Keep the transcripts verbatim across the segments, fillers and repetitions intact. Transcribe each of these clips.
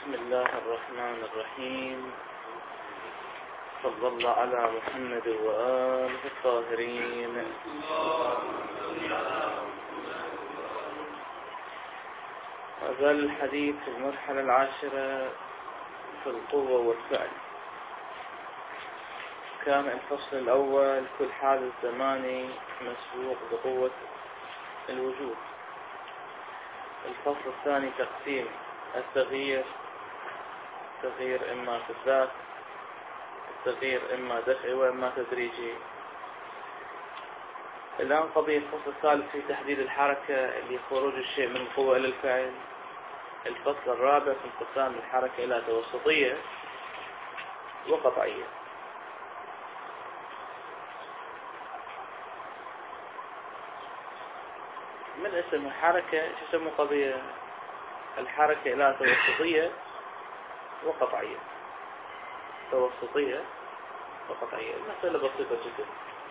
بسم الله الرحمن الرحيم. صلى الله على محمد وآله الطاهرين. وزال الحديث في المرحلة العاشرة في القوة والفعل. كان الفصل الأول كل حادث زماني مسبوق بقوة الوجود. الفصل الثاني تقسيم التغيير، التغيير إما في الذات، التغيير إما دفعي وإما تدريجي. الآن قضية الفصل الثالث في تحديد الحركة اللي خروج الشيء من القوة إلى الفعل. الفصل الرابع في انقسام الحركة إلى توسطية وقطعية. من اسم الحركة شو يسموا قضية الحركة إلى توسطية وقطعية. توسطية وقطعية، المسألة بسيطة جدا.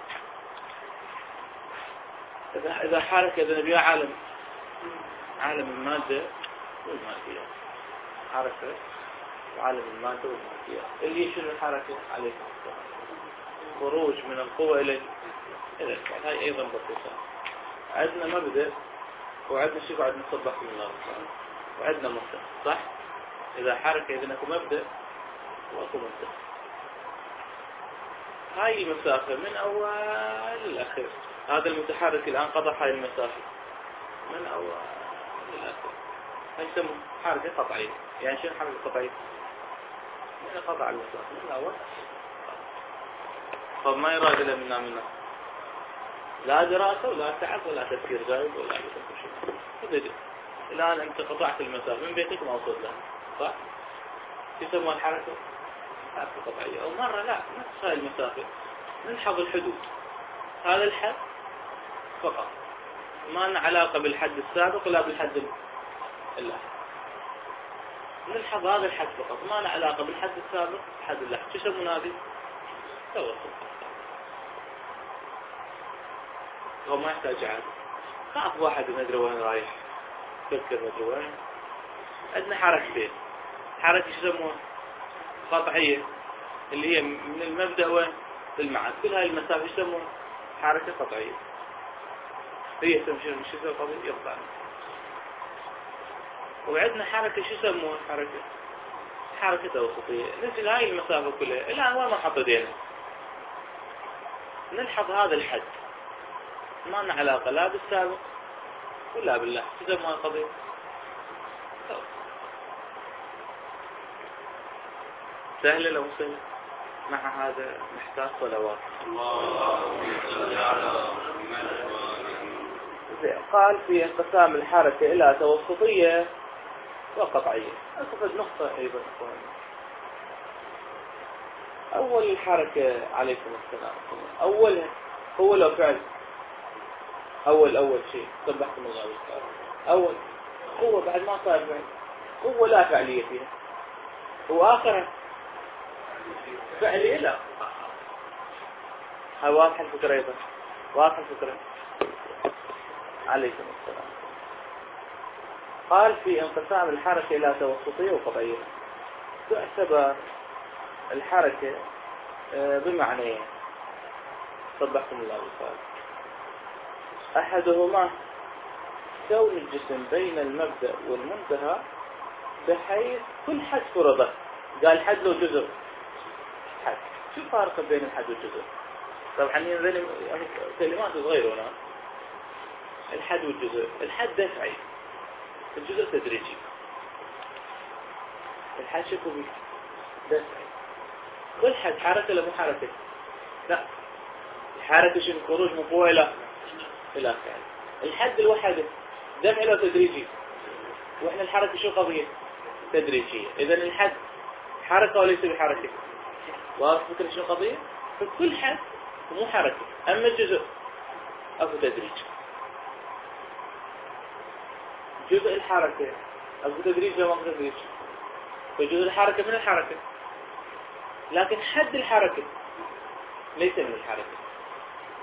إذا إذا حركة إذا نبيها عالم عالم المادة والمادية، حركة وعالم المادة والمادية اللي شنو الحركة عليكم السلام، خروج من القوة إلى إلى الفعل. هاي أيضا بسيطة. عندنا مبدأ وعندنا شيء بعد نصبح من الله وعندنا مبدأ، صح؟ إذا حركة إذا أكو مبدأ وأكو مبدأ. هاي المسافة من أول للأخير. هذا المتحرك الآن قطع هاي المسافة من أول للأخير. هاي يسمى حركة قطعية. يعني شنو حركة قطعية؟ يعني قطع المسافة من أول. طب ما يراد إلا منا منا لا دراسة ولا تعب ولا تفكير زايد ولا شيء. الآن أنت قطعت المسافة من بيتك ما وصلت لها، صح؟ يسمى الحركة حركة قطعية. أو مرة لا نفس هاي المسافة نلحظ الحدود. هذا الحد فقط، ما لنا علاقة بالحد السابق ولا بالحد اللاحق. نلحظ هذا الحد فقط، ما لنا علاقة بالحد السابق بالحد اللاحق. شو يسمونه هذه؟ توسط. هو ما يحتاج عاد. خاف واحد ما ادري وين رايح، فكر ما ادري وين. عندنا حركتين، حركة شو يسموها؟ قطعية اللي هي من المبدأ وين للمعاد. كل هاي المسافة يسموها حركة قطعية. هي تمشي مش يسوي قضية يقطع. وعندنا حركة شو يسموها؟ حركة حركة توسطية. نزل هاي المسافة كلها الآن وين ما حطينا. نلحظ هذا الحد ما لنا علاقة لا بالسابق ولا بالله. شو يسموها القضية؟ سهلة لو سهلة. مع هذا نحتاج صلوات. قال في انقسام الحركة إلى توسطية وقطعية. أصبحت نقطة أيضا. أول الحركة عليكم السلام، أول هو لو فعل. أول أول شيء صبحكم الله بالخير. أول قوة بعد ما صار فعل، قوة لا فعلية فيها. وآخرها فعلية لا. هاي واضحة الفكرة أيضا، واضحة الفكرة. عليكم السلام. قال في انقسام الحركة إلى توسطية وقطعية. تعتبر الحركة بمعنيين صبحكم الله بالخير. أحدهما كون الجسم بين المبدأ والمنتهى بحيث كل حد فرضه. قال حد له جزء. حد شو الفارق بين الحد والجزء؟ طبعا هذين كلمات صغيرة هنا. الحد والجزء. الحد دفعي، الجزء تدريجي. الحد شكو بيه دفعي. كل حد حركة ولا مو حركة؟ لا، الحركة شنو؟ خروج من قوة إلى إلى فعل. الحد الوحدة دفعي ولا تدريجي؟ وإحنا الحركة شو قضية؟ تدريجية. إذا الحد حركة وليس بحركة. واضح فكرة شو قضية؟ فكل حد مو حركة، أما الجزء أبو تدريج. جزء الحركة أبو تدريج وما أبو تدريج. فجزء الحركة من الحركة، لكن حد الحركة ليس من الحركة.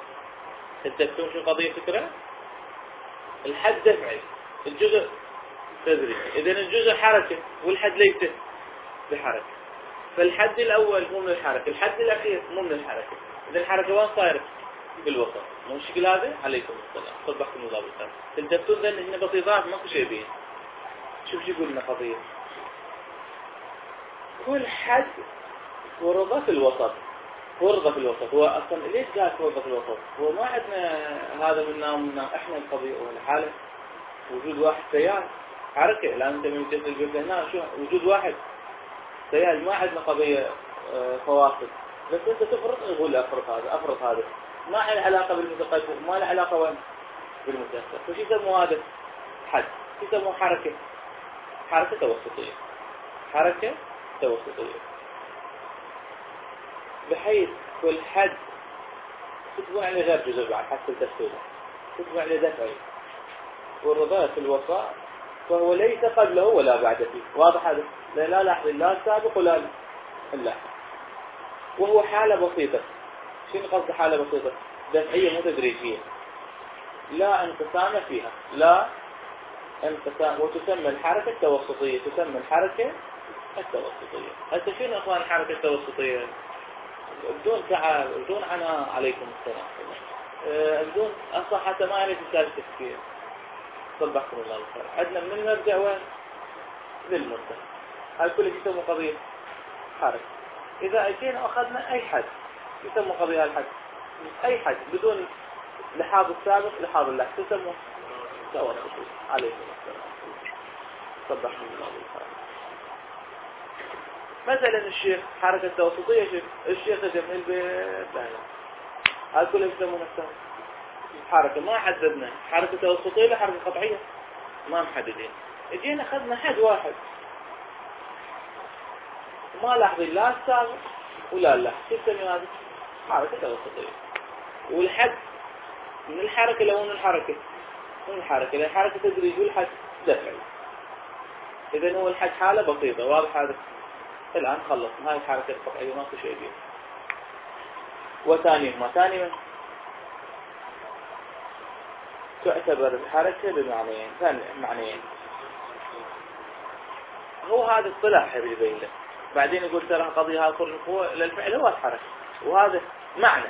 تتذكرون شو قضية فكرة؟ الحد دفعي، الجزء تدريجي. إذا الجزء حركة والحد ليس بحركة. فالحد الأول مو من الحركة، الحد الأخير مو من الحركة. إذا الحركة وين صايرة؟ بالوسط. مو مشكل هذا؟ عليكم السلام. صبحكم الله بالخير. تلتفتون ذن هنا بسيطات ماكو شيء بيه. شوف شو يقول لنا قضية. كل حد فرضة في الوسط. فرضة في الوسط. هو أصلا ليش قال فرضة في الوسط؟ هو ما عندنا هذا منا ومنا. إحنا القضية والحالة وجود واحد سيال حركة. الآن أنت من جهة الجزء هنا شو وجود واحد سيال ما عندنا قضية فواصل. بس أنت تفرض يقول أفرض هذا أفرض هذا. ما له علاقة بالمتقدم ما له علاقة وين بالمتأخر. فشو يسموه هذا؟ حد. يسموه حركة. حركة توسطية. حركة توسطية. بحيث كل حد تتبع عليه غير جزء بعد حتى التفصيل تتبع عليه دفعي والرضا في الوسط فهو ليس قبله ولا بعد فيه. واضح هذا؟ لا لا لاحظ لا السابق ولا اللاحق. وهو حالة بسيطة. شنو قصد حالة بسيطة؟ دفعية مو تدريجية. لا انقسام فيها. لا انقسام. وتسمى الحركة التوسطية. تسمى الحركة التوسطية. هسه شنو اخوان الحركة التوسطية؟ بدون تعب بدون عناء عليكم السلام. أه بدون اصلا حتى ما يريد مثال تفكير. صبحكم الله بالخير. عندنا من المبدأ وين؟ للمنتهى. هاي كله يسمى قضية حركة. إذا أجينا أخذنا أي حد يسمى قضية الحد. أي حد بدون لحاظ السابق لحاظ اللاحق تسمى توسطي. عليكم السلام. صبحكم الله بالخير. مثلا الشيخ حركة توسطية شيخ الشيخ جميل بالله. هاي كله يسمونه نفسه حركة. ما حددنا حركة توسطية لحركة قطعية ما محددين. اجينا اخذنا حد واحد ما لاحظين لا السابق ولا اللاحق. شو تسمي هذا؟ حركة توسطية. والحد من الحركة لو من الحركة من الحركة لأن الحركة تدريجي والحد دفعي. إذا هو الحد حالة بسيطة. واضح هذا؟ الآن خلصنا هاي الحركة القطعية ماكو شيء بيه. وثانيهما ثاني تعتبر الحركة بمعنيين. ثاني معنيين. هو هذا الصلاح اللي يبين له. بعدين يقول ترى قضية هذا هو للفعل هو الحركة وهذا معنى.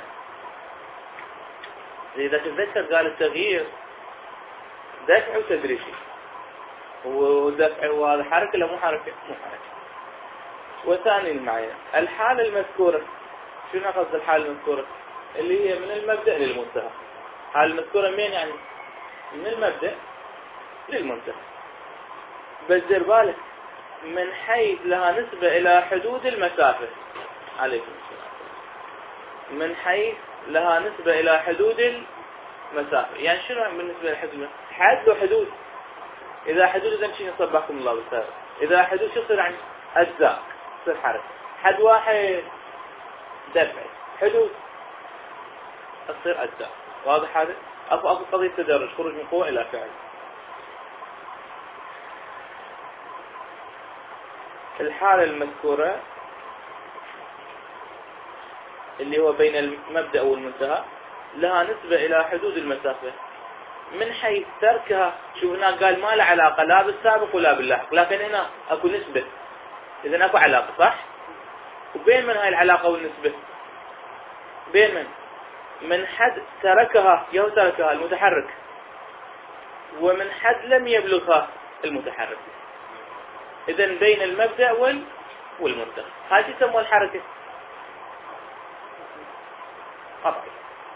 إذا تتذكر قال التغيير دفع وتدريجي. ودفع وهذا حركة لا مو حركة مو حركة. وثاني المعنى الحالة المذكورة. شنو قصد الحالة المذكورة؟ اللي هي من المبدأ للمنتهى. الحالة المذكورة مين يعني؟ من المبدأ للمنتهى. بس دير بالك من حيث لها نسبة إلى حدود المسافة. عليكم السلام. من حيث لها نسبة إلى حدود المسافة. يعني شنو بالنسبة لحدود المسافة؟ حد وحدود. إذا حدود إذا شنو صبحكم الله بالخير. إذا حدود شو يصير يعني أجزاء تصير حركة. حد واحد دفع. حدود تصير أجزاء. واضح هذا؟ أكو أكو قضية تدرج خروج من قوة إلى فعل. الحالة المذكورة اللي هو بين المبدأ والمنتهى لها نسبة إلى حدود المسافة من حيث تركها. شوف هنا قال ما له علاقة لا بالسابق ولا باللاحق لكن هنا أكو نسبة. إذن أكو علاقة صح؟ وبين من هاي العلاقة والنسبة؟ بين من؟ من حد تركها يو تركها المتحرك ومن حد لم يبلغها المتحرك. إذن بين المبدأ وال والمنتهى. هذه يسمى الحركة قطعي.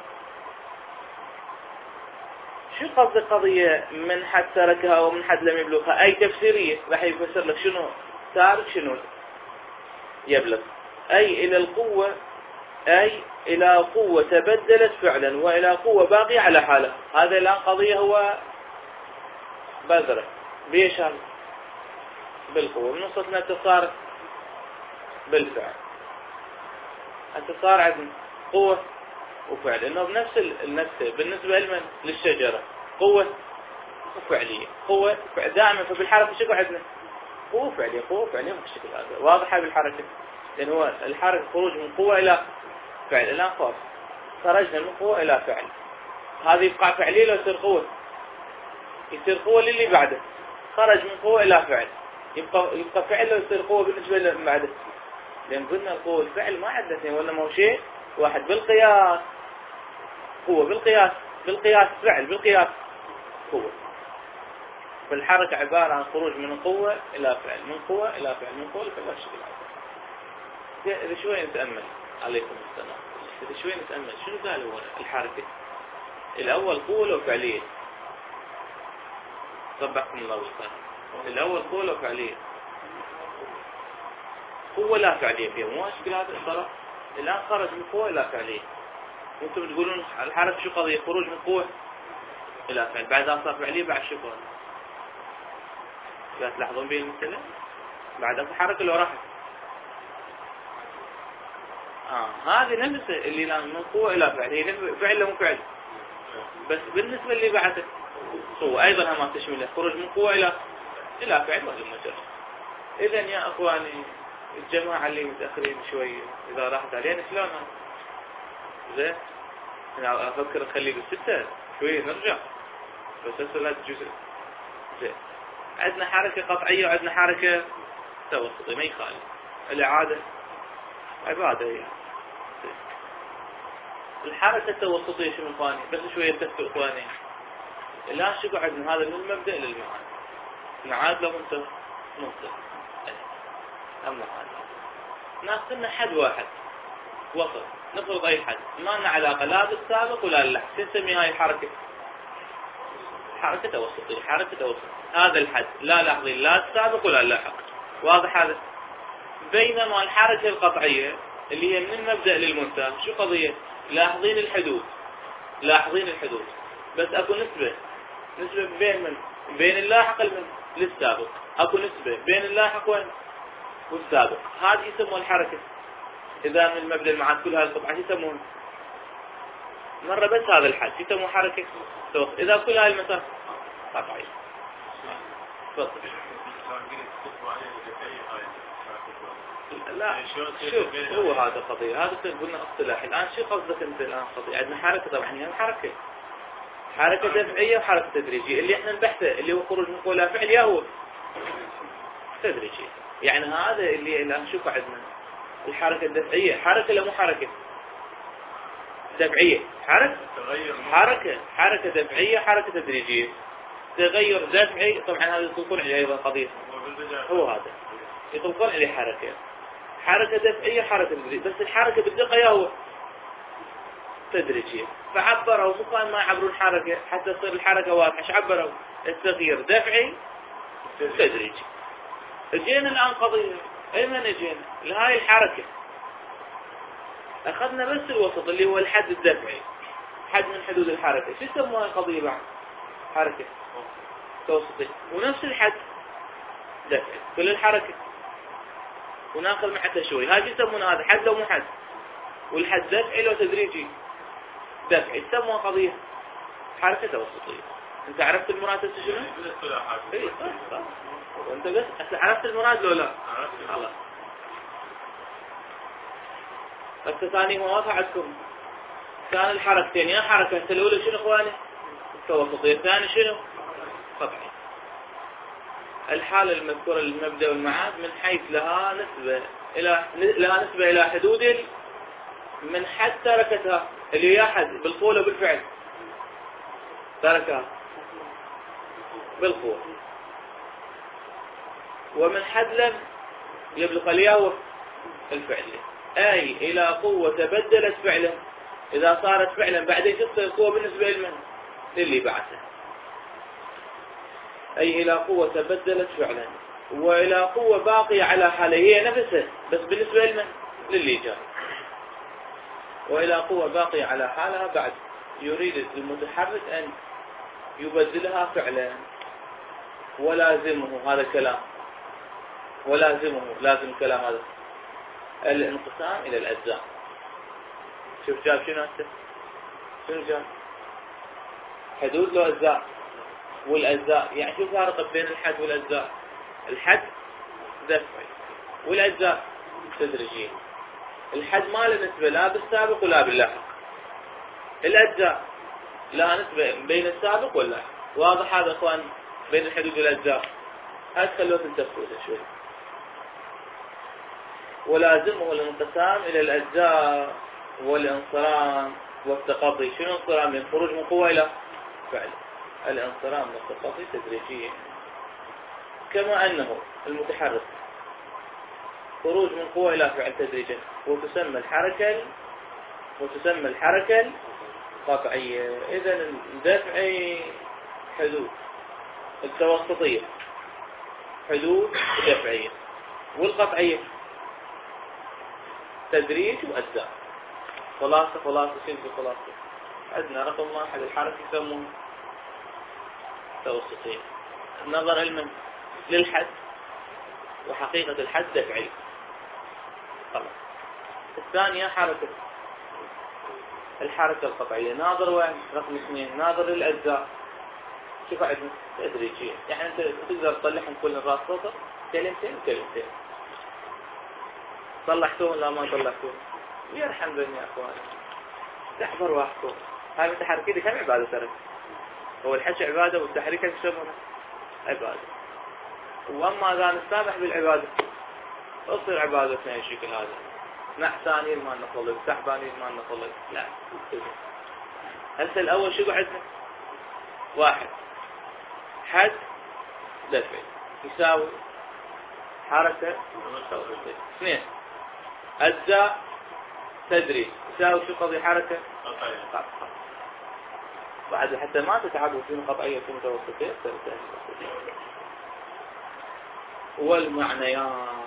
شو قصد القضية من حد تركها ومن حد لم يبلغها؟ أي تفسيرية راح يفسر لك شنو تارك شنو يبلغ. أي إلى القوة أي إلى قوة تبدلت فعلا وإلى قوة باقية على حالة. هذا الآن قضية هو بذرة بيشان بالقوة من وصلنا انتصار بالفعل. انتصار عندنا قوة وفعل إنه بنفس النفس بالنسبة لمن للشجرة قوة وفعلية. قوة دائما فبالحركة شكو عندنا قوة فعلية قوة فعلية بالشكل هذا. واضحة بالحركة لأن هو الحركة خروج من قوة إلى فعل. الآن خلاص خرجنا من قوة إلى فعل. هذه يبقى فعلية لو يصير قوة يصير قوة للي بعده خرج من قوة إلى فعل، يبقى يبقى فعل لو يصير قوة بالنسبة له بعد، لأن قلنا القوة والفعل ما عندنا اثنين ولا ما هو شيء واحد بالقياس، قوة بالقياس بالقياس فعل بالقياس قوة. فالحركة عبارة عن خروج من قوة إلى فعل، من قوة إلى فعل، من قوة إلى فعل. إذا شوي نتأمل عليكم السلام، إذا شوي نتأمل شنو قال هو الحركة؟ الأول قوة لو فعلية، صبحكم الله بالخير. الأول قوة لو فعلية، قوة لا فعلية فيها، مو أشكال هذا الصراحة. الآن خرج من قوة إلى فعلية، وأنتم تقولون الحركة شو قضية؟ خروج من قوة إلى فعل، بعدها صار فعلية بعد شو قضية؟ لا تلاحظون بين المثلة؟ بعدها الحركة لو راحت آه هذه نفسها اللي من قوة إلى فعل، هي فعل له مو فعل، بس بالنسبة اللي بعده قوة أيضا ما تشمله خروج من قوة إلى إلى فعل وهذا المجرد. إذا يا أخواني الجماعة اللي متأخرين شوي إذا راحت علينا شلون زين؟ أنا أفكر أخليه بالستة شوي نرجع، بس هسه لا تجوز. زين عندنا حركة قطعية وعندنا حركة توسطية ما يخالف، الإعادة عبادة هي. الحركة التوسطية شو إخواني؟ بس شوية تفكر إخواني. الآن شو عندنا هذا من المبدأ للمعاد، نعاد لو منتهى منتهى أما هذا ناخذنا حد واحد وسط، نفرض أي حد ما لنا علاقة لا بالسابق ولا اللحق، نسمي هاي الحركة حركة توسطية، حركة توسط. هذا الحد لا لاحظين لا السابق ولا اللاحق، واضح هذا؟ بينما الحركة القطعية اللي هي من المبدأ للمنتهى شو قضية؟ لاحظين الحدود، لاحظين الحدود، بس أكو نسبة، نسبة بين من؟ بين اللاحق المن للسابق، أكو نسبة بين اللاحق والسابق، هذه يسمون الحركة. إذا من المبدأ المعاد كل هذه القطعة يسمون مرة بس هذا الحد يسمون حركة توسط، إذا كل هذه المسافة قطعية. تفضل. لا شوف هو هذا قضية، هذا قلنا اصطلاح. الآن شو قصدك أنت الآن قضية؟ عندنا حركة طبعا هي حركة حركة دفعية وحركة تدريجية، اللي احنا نبحثه اللي هو خروج من قوة إلى فعل يا هو تدريجية. يعني هذا اللي الآن شوف عندنا الحركة الدفعية، حركة لا مو حركة دفعية، حركة حركة حركة دفعية حركة تدريجية. تغير دفعي طبعا هذا يطلقون عليه أيضا قضية، هو هذا يطلقون عليه حركة حركة دفعية حركة تدريجية، بس الحركة بالدقة يا هو تدريجية. فعبروا مو ما يعبرون حركة حتى تصير الحركة واضحة، ايش عبروا؟ التغيير دفعي تدريجي. اجينا الآن قضية ايمن اجينا لهاي الحركة اخذنا بس الوسط اللي هو الحد الدفعي، حد من حدود الحركة، شو يسموها القضية بعد؟ حركة توسطية، ونفس الحد دفعي كل الحركة، وناخذ محتها شوي، هاي يسمونها هذا حد لو مو حد، والحد دفعي لو تدريجي دفعي يسموها قضية حركة توسطية. انت عرفت المراد شنو؟ اي صح صح، وانت بس عرفت المراد لو لا؟ خلاص. بس ثاني مواضع عندكم كان الحركتين، يا حركة الأولى شنو اخواني؟ التوسطية، الثاني شنو؟ قطعي. الحالة المذكورة للمبدأ والمعاد من حيث لها نسبة إلى لها نسبة إلى حدود من حد تركتها اللي هي حد بالقول وبالفعل، تركها بالقول، ومن حد لم يبلغ الياء الفعل، أي إلى قوة تبدلت فعلا، إذا صارت فعلا بعدين تصير قوة بالنسبة لمن؟ للي بعثه، أي إلى قوة تبدلت فعلا، وإلى قوة باقية على حالها هي نفسها بس بالنسبة لمن؟ للي جاء، وإلى قوة باقية على حالها بعد يريد المتحرك أن يبدلها فعلا، ولازمه هذا الكلام، ولازمه لازم كلام هذا الانقسام إلى الأجزاء. شوف جاب شنو هسه؟ شنو جاب؟ حدود له أجزاء، والأجزاء يعني شو فارق بين الحد والأجزاء؟ الحد دفعي والأجزاء تدريجية. الحد ما له نسبة لا بالسابق ولا باللاحق، الأجزاء لها نسبة بين السابق واللاحق. واضح هذا اخوان بين الحدود والأجزاء؟ هاي خلوه تلتفتوا شوي. ولازمه الانقسام إلى الأجزاء والانصرام والتقاضي. شنو انصرام؟ من خروج من قوة إلى فعل. الانصرام والتقاضي تدريجيا. كما أنه المتحرك خروج من قوة إلى فعل تدريجيا، وتسمى الحركة وتسمى الحركة القطعية. إذن الدفعي حدود، التوسطية حدود دفعية، والقطعية تدريج وأجزاء. خلاصة خلاصة شنو خلاصة؟ عندنا رقم واحد الحركة يسمونه توسطية. النظر علما للحد، وحقيقة الحد دفعي. خلاص. الثانية حركة الحركة القطعية. ناظر وين؟ رقم اثنين ناظر للأجزاء. شوف عندنا تدريجية، يعني أنت تقدر تطلعهم كل راس سطر كلمتين وكلمتين. طلعتوهم لا ما طلعتوهم يرحم بني يا أخواني. تحضر واحكم. هاي التحركية كم عبادة ترى؟ هو الحكي عبادة والتحريك يسمونه عبادة. وأما إذا نسامح بالعبادة تصير عبادتنا الشكل هذا. نحسانين ما نطلب، سحبانين ما نطلب. لا. هسه الأول شو عندنا؟ واحد حد دفعي يساوي حركة توسطية. اثنين أجزاء تدريج يساوي شو قضية حركة قطعية. بعد حتى ما تتعبوا في قطعية في متوسطية. والمعنيان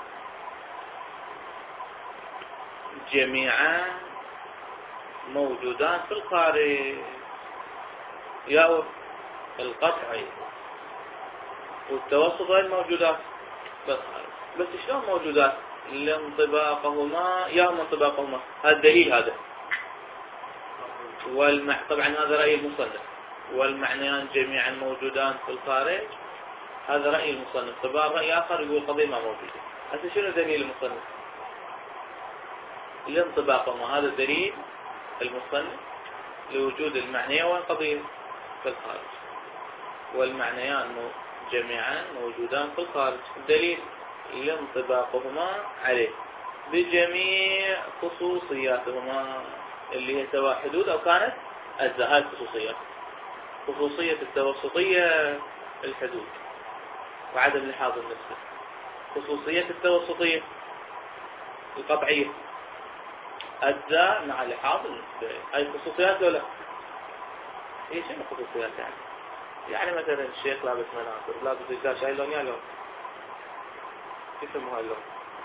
جميعا موجودان في الخارج. يا القطعي والتوسط غير موجودات بالخارج. بس شلون موجودات؟ لانطباقهما يا انطباقهما. هذا الدليل هذا. والمع... طبعا هذا رأي المصنف. والمعنيان جميعا موجودان في الخارج، هذا رأي المصنف. طبعا رأي آخر يقول قضية ما موجودة. هذا شنو دليل المصنف؟ لانطباقهما. هذا دليل المصنف لوجود المعنية والقضية في الخارج. والمعنيان جميعا موجودان في الخارج. الدليل لانطباقهما عليه بجميع خصوصياتهما اللي هي سواء حدود أو كانت أجزاء. هذه الخصوصيات. خصوصية التوسطية الحدود وعدم لحاظ النفس. خصوصية التوسطية القطعية أجزاء مع لحاظ النسبة. هاي خصوصيات ولا؟ هي شنو خصوصيات يعني؟ يعني مثلا الشيخ لابس مناصر، لابس إزاش، هاي لون يا لون؟ كيف يسموها اللون؟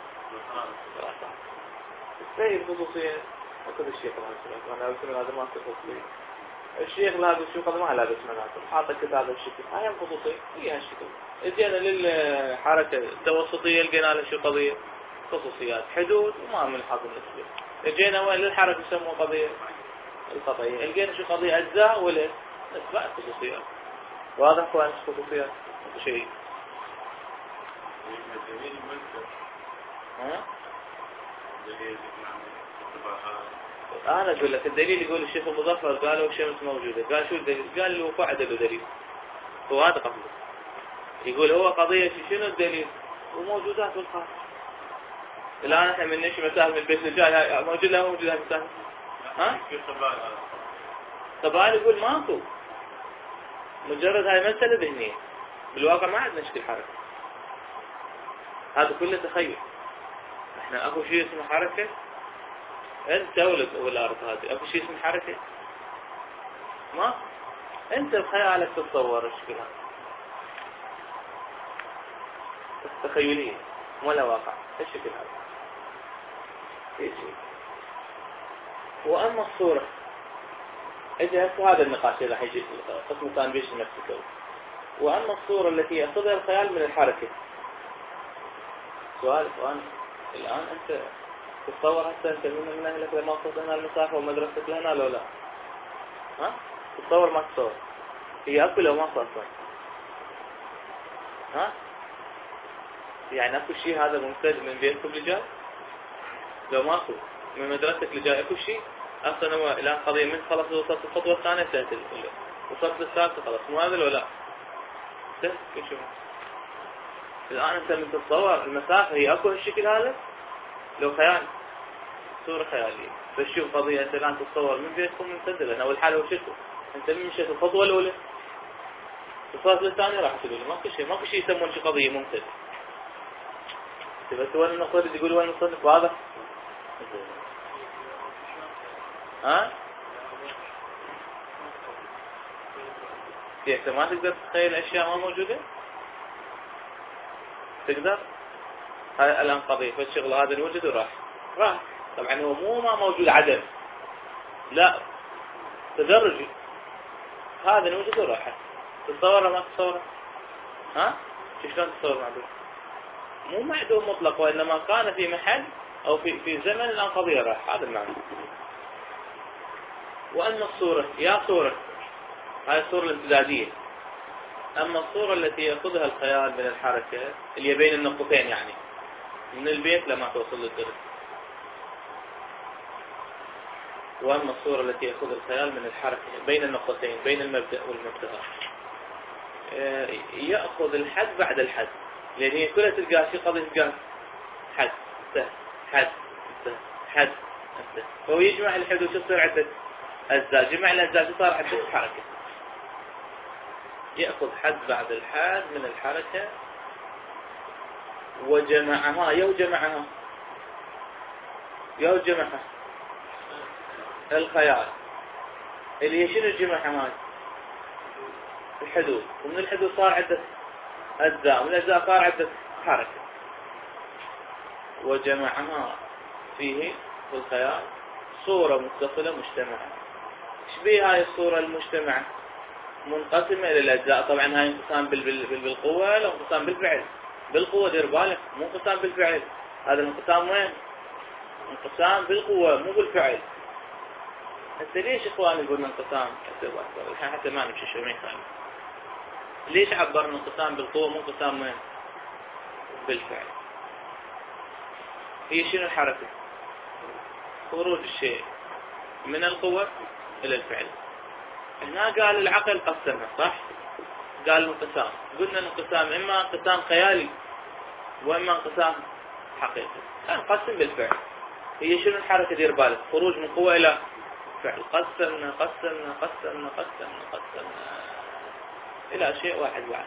هاي الخصوصية. أكد الشيخ لابس مناصر، لابس مناصر ما خصوصية. الشيخ لابس شو قد ما لابس مناصر، حاطط كتاب الشكل. هاي الخصوصية هي هالشكل. اجينا للحركة التوسطية لقينا لها شو قضية؟ خصوصيات حدود وما من حظ النسبة. اجينا وين للحركة يسموها قضية القطعية. لقينا شو قضية أجزاء ولا أسماء خصوصيات. واضح كويس خصوصيات شيء. ها؟ أنا أقول لك الدليل يقول الشيخ المظفر قالوا الشمس موجودة. قال شو الدليل؟ قال له فعد له دليل. هو هذا قصده. يقول هو قضية شنو الدليل؟ وموجودات في الخارج. الآن احنا من نشي مسافة من البيت للجاي موجود لا موجود هذه المسافة؟ ها؟ طبعا يقول ماكو. مجرد هاي مسألة ذهنية. بالواقع ما عندنا شكل حركة. هذا كله تخيل. احنا اكو شيء اسمه حركة. انت ولد اول عارف هذه اكو شيء اسمه حركة. ما انت بخيالك تتصور الشكل هذا. تخيلية ولا واقع. الشكل هذا. اي شيء. واما الصورة إذا هذا النقاش اللي راح يجي قسم كان بيش نفسك. وأما الصورة التي يقصدها الخيال من الحركة. سؤال الآن الآن أنت تتصور هسه أنت من أهلك لما وصلت هنا المسافة ومدرستك لهنا لو لا؟ ها؟ تتصور ما تتصور؟ هي أكو لو ما أصلا. ها؟ يعني أكو شيء هذا ممتد من بيتكم لجاي؟ لو ما أكو من مدرستك لجاي أكو شيء؟ أصلا هو الآن قضية من خلص وصلت الخطوة الثانية سهلت. وصلت للثالثة خلاص مو هذا ولا لا؟ سهل كل شيء. الآن أنت من تتصور المسافة هي أكو هالشكل هذا لو خيال صورة خيالية. فشوف قضية أنت الآن تتصور من بيتكم منسدلة. أنا أول حالة وشكو أنت من مشيت الخطوة الأولى الخطوة الثانية راح تقول ماكو شيء ماكو شيء يسمون شي قضية ممتدة. بس وين النقطة اللي تقول وين المصنف واضح؟ ها؟ كيف ما تقدر تتخيل أشياء ما موجودة؟ تقدر؟ هاي الآن قضية فالشغل هذا الوجد وراح راح طبعا هو مو ما موجود عدم لا تدرجي هذا الوجد وراح تتصوره ما تتصوره؟ ها؟ شلون تتصور معدوم؟ مو معدوم مطلق وإنما كان في محل أو في في زمن الآن قضية راح هذا المعنى. وأما الصورة يا صورة هاي الصورة الامتدادية. أما الصورة التي يأخذها الخيال من الحركة اللي بين النقطتين يعني من البيت لما توصل للدرس. وأما الصورة التي يأخذ الخيال من الحركة بين النقطتين بين المبدأ والمنتهى يأخذ الحد بعد الحد لأن هي كلها تلقى شيء قضية تلقى حد حد حد فهو يجمع الحدود شو تصير عدة أجزاء جمع الأجزاء صار عدة حركة. يأخذ حد بعد الحد من الحركة وجمعها يو جمعها يو جمعها الخيال اللي هي شنو جمعها مال الحدود ومن الحدود صار عدة أجزاء ومن الأجزاء صار عدة حركة وجمعها فيه في الخيال صورة متصلة مجتمعة. ايش بيه هاي الصورة المجتمعة؟ منقسمة إلى الأجزاء. طبعا هاي انقسام بالقوة ولا انقسام بالفعل؟ بالقوة دير بالك مو انقسام بالفعل. هذا الانقسام وين؟ انقسام بالقوة مو بالفعل. انت ليش اخواني قلنا انقسام؟ الحين حتى ما نمشي شو ما يخالف. ليش عبرنا انقسام بالقوة مو انقسام وين؟ بالفعل. هي شنو الحركة؟ خروج الشيء من القوة إلى الفعل. هنا قال العقل قسمها صح؟ قال الانقسام. قلنا الانقسام إما انقسام خيالي وإما انقسام حقيقي. نقسم بالفعل. هي شنو الحركة دير بالك؟ خروج من قوة إلى فعل. قسمنا قسمنا قسمنا قسمنا قسمنا إلى شيء واحد بعد.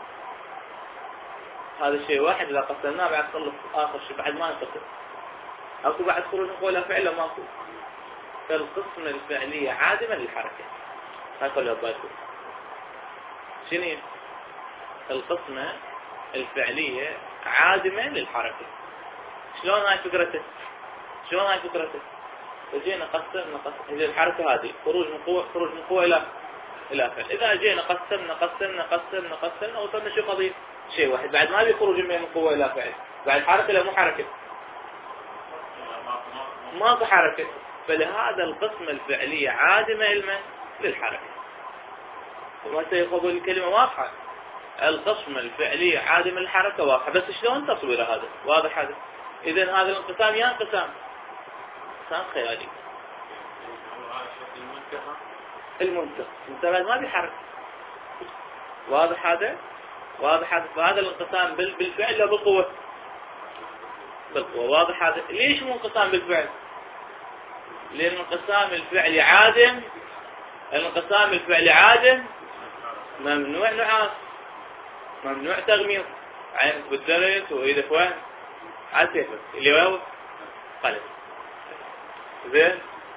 هذا الشيء واحد إذا قسمناه بعد خلص آخر شيء بعد ما نقسم. أكو بعد خروج من قوة إلى فعل ما أكو. فالقسمة الفعلية عادمة للحركة. هاي كلها بالكم. شنو هي؟ القسمة الفعلية عادمة للحركة. شلون هاي فكرته؟ شلون هاي فكرته؟ فجينا قسمنا قسم هذه الحركة هذه خروج من قوة خروج من قوة إلى إلى فعل. إذا جينا قسمنا قسمنا قسمنا قسمنا وصلنا شو قضية؟ شيء واحد بعد ما بيخرج من قوة إلى فعل. بعد حركة لا مو حركة. ماكو حركة. فلهذا القسمة الفعلية عادمة لمن؟ للحركة. وما سيقبل الكلمة واضحة. القسمة الفعلية عادمة للحركة واضحة. بس شلون تصوير هذا؟ واضح هذا. إذن هذا الانقسام يا انقسام انقسام خيالي. المنتهى المنتهى ما بيحرك. واضح هذا؟ واضح هذا. فهذا الانقسام بالفعل لا بالقوة؟ بالقوة. واضح هذا. ليش مو انقسام بالفعل؟ لأن الانقسام الفعلي عادم. الانقسام الفعلي عادم ممنوع نعاس ممنوع تغميض. عينك بالدرس وإيدك وين؟ على كيفك اللي وين؟ قلب. زين؟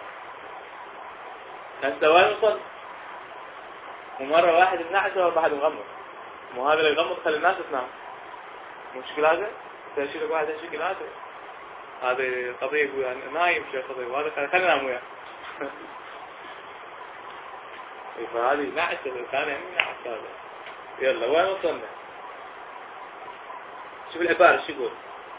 هسه وين وصل؟ ومرة واحد منعس وواحد مغمض. مو هذا اللي يغمض خلي الناس تنام. مو شكل هذا؟ تشيلك واحد شكل هذا. هذه قضية يعني نايم شيء قضية وهذا خلينا ننام وياه. فهذه نعسة كان يعني نعس هذا. يلا وين وصلنا؟ شوف العبارة شو يقول؟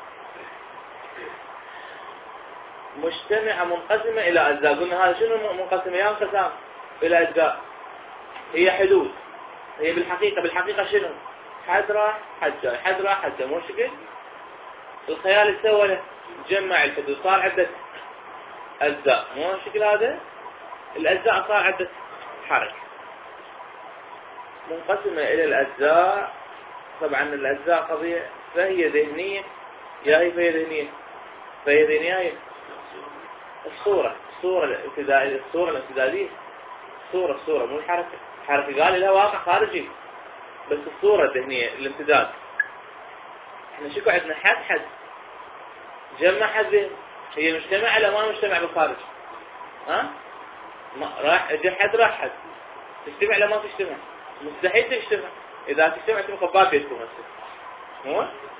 مجتمعة منقسمة إلى أجزاء. قلنا هذا شنو منقسمة؟ يا انقسام إلى أجزاء. هي حدود. هي بالحقيقة بالحقيقة شنو؟ حد راح حد جاي حد راح حد جاي. مو شكل؟ الخيال سوى له جمع الحدود صار عدة أجزاء. مو شكل هذا؟ الأجزاء صار عدة حركة. منقسمة إلى الأجزاء طبعا الأجزاء قضية فهي ذهنية، يا هي فهي ذهنية، فهي ذهنية هي الصورة، الصورة الابتدائية، الصورة الامتدادية، الصورة الصورة مو الحركة. الحركة قال لها واقع خارجي، بس الصورة الذهنية الامتداد. احنا شكو عندنا حد حد جمع حد ذهن، هي مجتمع على ما مجتمع بالخارج؟ ها؟ ما راح اجى حد راح حد، تجتمع ولا ما تجتمع؟ مستحيل تجتمع. اذا تجتمع تبقى باب بيتكم هسه، مو؟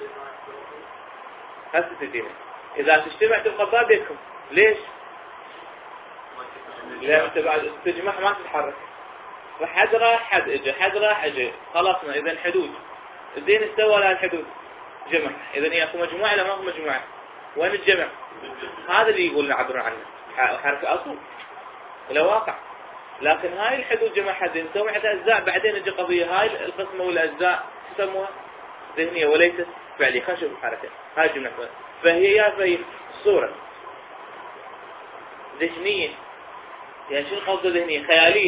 هسه تجينا اذا تجتمع تبقى باب بيتكم. ليش؟ لا انت بعد تجمع ما تتحرك. فحد راح حد اجى، حد راح اجى، خلصنا. اذا حدود الدين استوى لها الحدود، جمع. اذا هي اكو مجموعه ولا ما اكو مجموعه؟ وين الجمع؟ هذا اللي يقول نعبر عنه حركه اصل ولا واقع. لكن هاي الحدود جمع حدين سوى عندها اجزاء، بعدين اجى قضيه هاي القسمه والاجزاء يسموها ذهنيه وليست فعليه. خلينا نشوف الحركه هاي جمله، فهي يا فهي الصوره ذهنيه. يعني شنو قصده ذهنيه؟ خياليه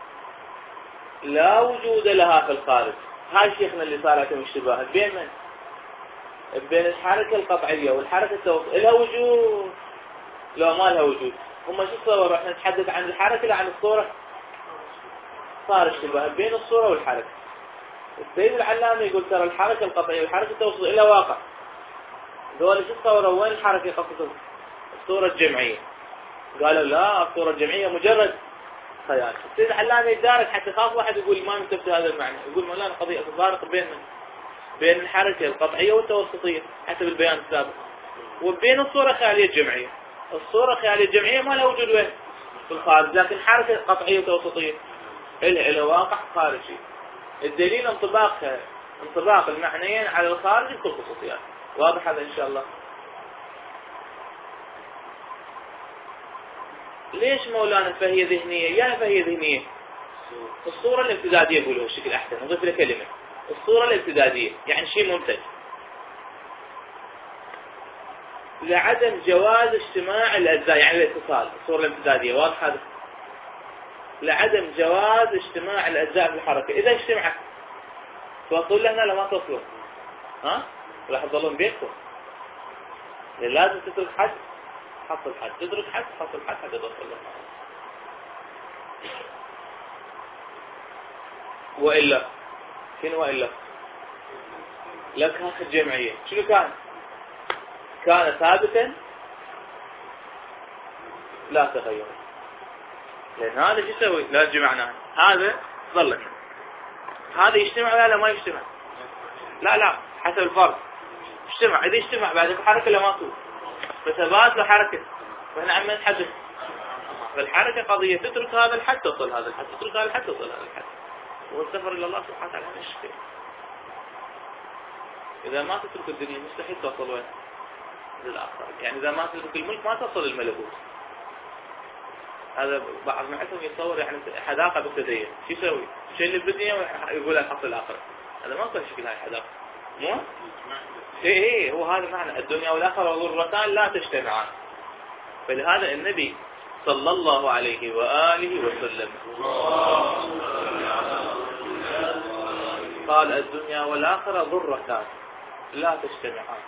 لا وجود لها في الخارج. هاي شيخنا اللي صارت اشتباه بين من؟ بين الحركه القطعيه والحركه التوصيليه. لها وجود لو ما لها وجود؟ هم شو تصوروا؟ احنا نتحدث عن الحركه لا عن الصوره؟ صار اشتباه بين الصوره والحركه. السيد العلامه يقول ترى الحركه القطعيه والحركه التوصيليه لها واقع. ذول شو تصوروا؟ وين الحركه قصدهم؟ الصوره الجمعيه. قالوا لا، الصوره الجمعيه مجرد خيال. السيد العلامه يدارك حتى خاف واحد يقول ما نتبت هذا المعنى، يقول ما لا قضيه تفارق بين بين الحركه القطعيه والتوسطيه حسب البيان السابق، وبين الصوره الخياليه الجمعيه. الصوره الخياليه الجمعيه ما لها وجود وين؟ في الخارج، لكن حركه قطعيه وتوسطيه لها لها واقع خارجي. الدليل انطباقها انطباق المعنيين على الخارج بكل خصوصيات. واضح هذا ان شاء الله؟ ليش مولانا فهي ذهنيه؟ يا فهي ذهنيه الصوره الامتداديه يقولوا بشكل احسن، نضيف له كلمه الصوره الامتداديه، يعني شيء منتج لعدم جواز اجتماع الاجزاء، يعني الاتصال. الصوره الامتداديه واضح هذا؟ لعدم جواز اجتماع الاجزاء في الحركه. اذا اجتمعت توصلوا لهنا لما توصلوا، ها؟ راح تظلون بينكم. لازم تترك حد حصل حد، تدرك حد حصل حد حتى توصل له. والا شنو والا؟ لك هاك الجمعيه شنو كان؟ كان ثابتا لا تغير. لان هذا شو يسوي؟ لا جمعناه، هذا ظلت، هذا يجتمع ولا ما يجتمع؟ لا لا حسب الفرض اجتمع. اذا اجتمع بعد الحركه لما تكون فثبات لحركه، واحنا عم نتحدث فالحركه قضيه تترك هذا الحد توصل هذا الحد، تترك هذا الحد توصل هذا الحد، والسفر الى الله سبحانه وتعالى مش شيء. اذا ما تترك الدنيا مستحيل توصل وين؟ للاخره. يعني اذا ما تترك الملك ما توصل للملكوت. هذا بعض معتهم يتصور يعني حداقه بالتدين، شو يسوي؟ شيء اللي بالدنيا ويقول الحق الاخره. هذا ما صار شكل هاي الحداقه، مو؟ ايه ايه هو هذا معنى الدنيا والاخره ضرتان لا تجتمعان. فلهذا النبي صلى الله عليه واله وسلم قال الدنيا والاخره ضرتان لا تجتمعان،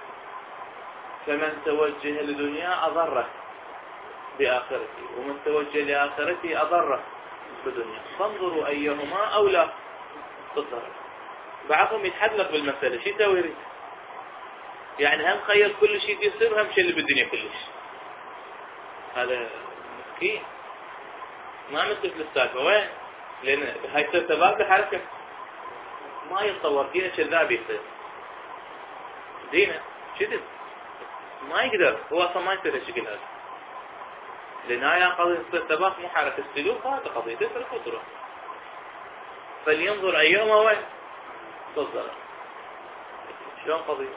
فمن توجه لدنيا اضره باخرته، ومن توجه لاخرته اضره بدنيا، فانظروا ايهما اولى بالضرر. بعضهم يتحدث بالمساله شو يسوي؟ يريد يعني هم خير كل شيء يصير وهم شيء اللي بالدنيا كلش. هذا مسكين ما مثل السالفه. وين؟ لان هاي ترتبط بحركه ما يتصور. دينه كذاب يصير، دينه كذب ما يقدر، هو اصلا ما يصير الشكل هذا. لان هاي قضيه التباخ مو حركه السلوك، هذا قضيه تترك وتروح. فلينظر ايهما وين بالضرر. شلون قضيه؟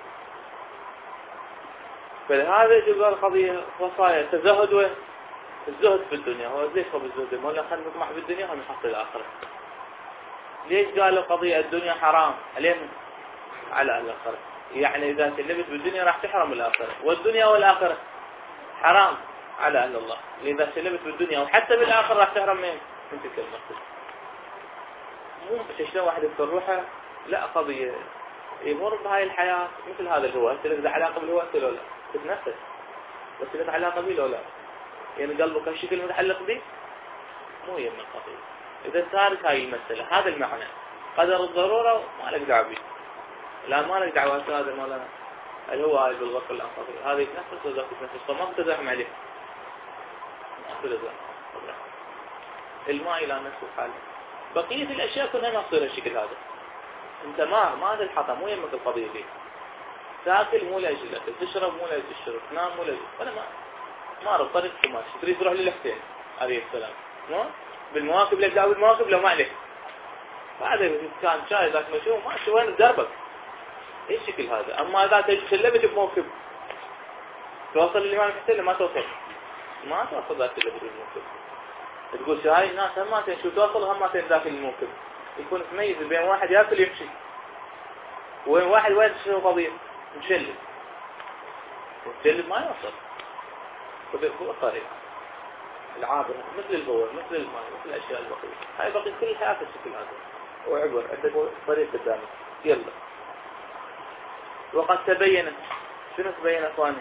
فلهذا يجب القضيه وصايا تزهد. وين؟ الزهد في الدنيا. هو ليش هو بالزهد؟ ما خلينا نطمح بالدنيا هم نحصل الاخره. ليش قالوا قضيه الدنيا حرام علينا على الاخره؟ يعني اذا سلمت بالدنيا راح تحرم الاخره، والدنيا والاخره حرام على اهل الله. اذا سلمت بالدنيا وحتى بالاخره راح تحرم من من تلك المقصد. مو شلون واحد يذكر روحه لا قضية يمر بهاي الحياة مثل هذا الهواء، انت لك علاقة بالهواء ولا لا؟ تتنفس بس لك علاقة به ولا لا؟ يعني قلبك هالشكل متعلق به مو يم القضية. إذا صارت هاي المسألة هذا المعنى قدر الضرورة ما لك دعوة به، لا ما لك دعوة هذا مولانا الهواء بالغرفة الأنفقية هذا يتنفس وذاك يتنفس فما بتزاحم عليه ما بتزاحم. الماء إلى نفس الحال. بقية الأشياء كلها ما تصير الشكل هذا. أنت ما ما هذا الحطة مو يمك القضية دي. تاكل مو لاجل الأكل، تشرب مو لاجل الشرب، تنام مو لاجل. أنا ما ما أعرف طريقة ماشي. تريد تروح للحسين عليه السلام. مو بالمواكب لك داود المواكب لو ما عليك. هذا كان شاي ذاك مشوه ما شو وين دربك. إيش الشكل هذا؟ أما إذا تشلبت بموكب توصل للإمام الحسين ما توصل. ما توصل ذاك اللي بالموكب. تقول شاي الناس هم ما شو توصل هم ما داخل الموكب. يكون تميز بين واحد ياكل يمشي وين واحد وين شنو قضية مشلب مشلب ما يوصل. هو الطريق العابر مثل البول مثل الماء مثل الأشياء البقية هاي بقي كل الحياة في الشكل هذا وعبر عندك طريق قدامك. يلا وقد تبين شنو تبين أخواني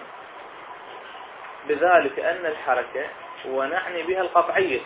بذلك أن الحركة ونعني بها القطعية.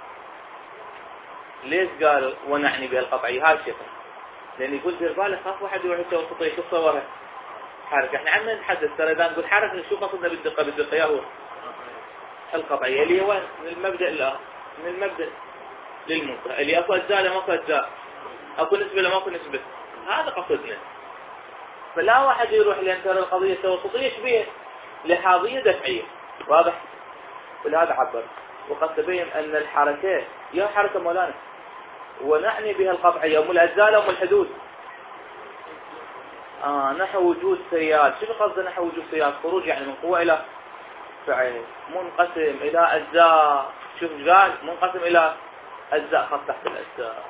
ليش قال ونعني بها القطعية؟ هذا الشيء لأن يقول دير بالك خاف واحد يروح يسوي خطية شو صورها حركة. احنا عم نتحدث ترى إذا نقول حركة شو قصدنا بالدقة بالدقة يا هو القطعية اللي هو من المبدأ لا من المبدأ للمنتهى اللي أكو أجزاء لما أكو أجزاء أكو نسبة لما أكو نسبة هذا قصدنا. فلا واحد يروح لأن ترى القضية توسطية شبيه لحاضية دفعية واضح. ولهذا عبر وقد تبين أن الحركات يا حركة مولانا ونعني بها القطعية أم الأجزاء أم الحدود. آه نحو وجود سياد. شنو قصد نحو وجود سياد؟ خروج يعني من قوة إلى فعل منقسم إلى أجزاء. شوف قال منقسم إلى أجزاء خط تحت الأجزاء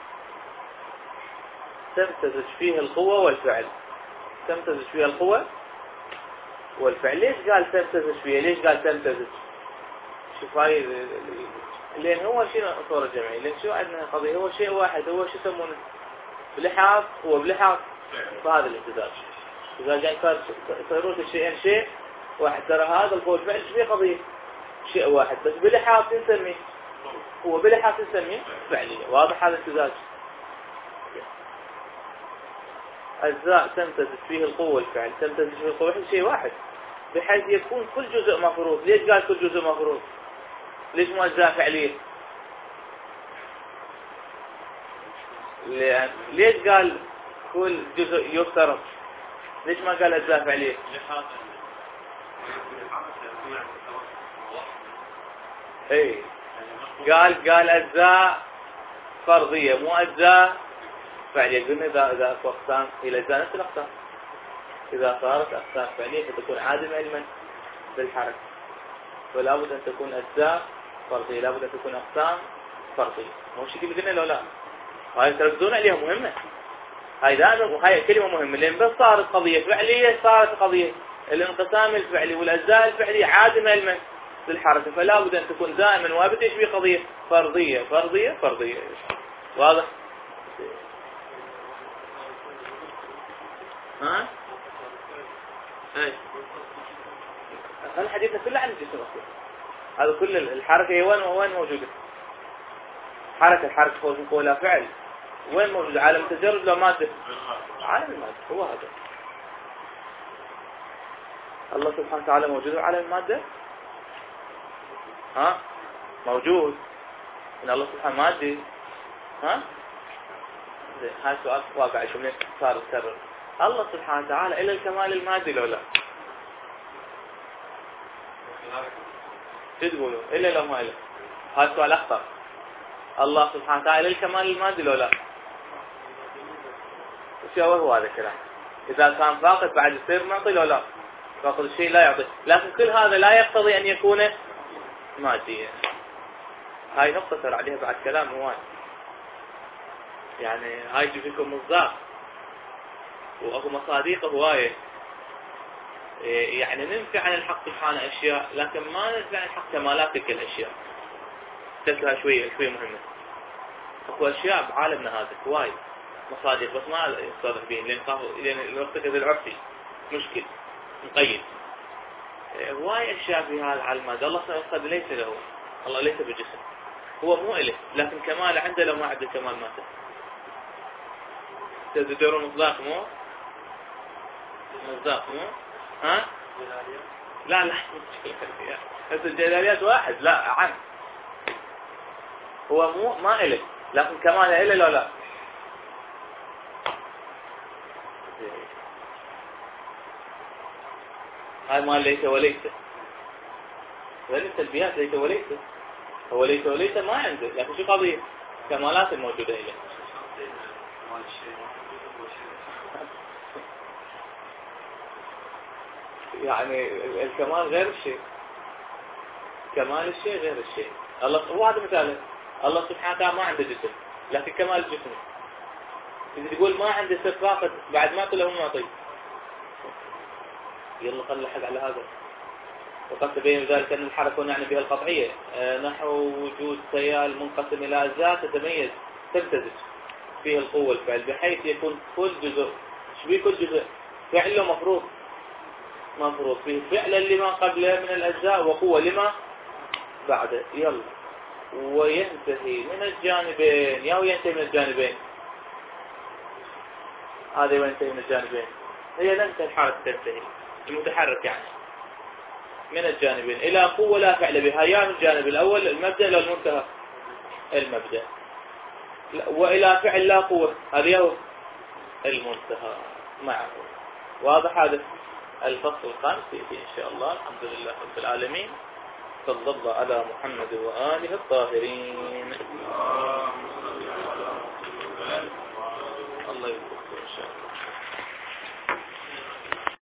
تمتزج فيه القوة والفعل. تمتزج فيها القوة والفعل. ليش قال تمتزج فيها؟ ليش قال تمتزج؟ شوف هاي لأن هو شيء صورة جمعية. لأن شو عندنا قضية هو شيء واحد هو شو يسمونه بلحاظ هو بلحاظ فهذا الامتزاج. إذا جاء صيروت الشيئين شيء واحد ترى هذا القوة والفعل شو في قضية شيء واحد بس بلحاظ نسميه هو بلحاظ نسميه فعلية. واضح هذا الامتزاج. أجزاء تمتزج فيه القوة والفعل تمتزج فيه القوة والفعل شيء واحد بحيث يكون كل جزء مفروض. ليش قال كل جزء مفروض؟ ليش مو أجزاء فعلية؟ ليش قال كل جزء يفترض؟ ليش ما قال أجزاء فعلية؟ اي قال قال أجزاء فرضية مو أجزاء فعلية. قلنا إذا إذا أقسام إلى أجزاء نفس الأقسام إذا صارت أقسام فعلية فتكون عادمة علما بالحركة ولا بد أن تكون أجزاء فرضية لا بد أن تكون أقسام فرضية. مو شيء اللي قلنا لو لا هاي تركزون عليها مهمة. هاي دائما وهاي كلمة مهمة لأن بس صارت قضية فعلية صارت قضية الانقسام الفعلي والأجزاء الفعلية عادمة علما بالحركة فلا بد أن تكون دائما وابد ايش في قضية فرضية فرضية فرضية. واضح؟ ها؟ اي هذا حديثنا كله عن الجسم أصلا. هذا كل الحركة هي وين وين موجودة؟ حركة الحركة فوق قوة لا فعل وين موجود؟ عالم التجرد لو مادة؟ عالم المادة هو هذا. الله سبحانه وتعالى موجود عالم المادة؟ ها؟ موجود. إن الله سبحانه مادي. ها؟ هاي سؤال واقع شو منين صار يتكرر. الله سبحانه وتعالى إلى الكمال المادي لو لا؟ شو تقولوا؟ إلا لو ما إلا؟ هذا سؤال أخطر. الله سبحانه وتعالى إلى الكمال المادي لو لا؟ وش هو هذا الكلام؟ إذا كان فاقد بعد يصير معطي لو لا؟ فاقد الشيء لا يعطي. لكن كل هذا لا يقتضي أن يكون ماديا. هاي نقطة ترى عليها بعد كلام هواي. يعني هاي يجي فيكم مصداق وأكو مصاديق هواية. يعني ننفي عن الحق سبحانه أشياء لكن ما ننفي عن الحق كمالات تلك الأشياء. تلكها شوية شوية مهمة. أكو أشياء بعالمنا هذا هواي مصادق بس ما يصرح بهم لأن لأن الارتكاز العرفي مشكل مقيد. هواي أشياء في هذا على المادة. الله سبحانه ليس له، الله ليس بجسم، هو مو إله، لكن كمال عنده لو ما عنده كمال ماته. تدورون مصداق مو مصداق مو ها لا لا بس الجلاليات واحد لا عن هو مو ما إله، لكن كماله إله لا لا. هاي ما ليس وليس، هذه السلبيات ليس وليس، هو ليس وليس ما عنده، لكن شو قضية كمالات الموجودة إله. يعني الكمال غير الشيء، كمال الشيء غير الشيء. الله هو هذا مثاله، الله سبحانه وتعالى ما عنده جسم لكن كمال الجسم. إذا تقول ما عنده صفات بعد ما كله ما طيب يلا خلي حق على هذا. وقد تبين ذلك أن الحركة نعني بها القطعية نحو وجود سيال منقسم إلى أجزاء تتميز تمتزج فيه القوة والفعل بحيث يكون كل جزء شبيه كل جزء فعله مفروض مفروض فيه فعلا لما قبله من الأجزاء وقوة لما بعده. يلا وينتهي من الجانبين يا وينتهي من الجانبين هذا وينتهي من الجانبين هي ننتهي الحالة تنتهي المتحرك يعني من الجانبين إلى قوة لا فعل بها يا من الجانب الأول المبدأ إلى المنتهى المبدأ وإلى فعل لا قوة هذا هو المنتهى معه. واضح هذا الفصل الخامس يأتي إن شاء الله. الحمد لله رب العالمين، صلى الله على محمد وآله الطاهرين. الله يبارك إن شاء الله.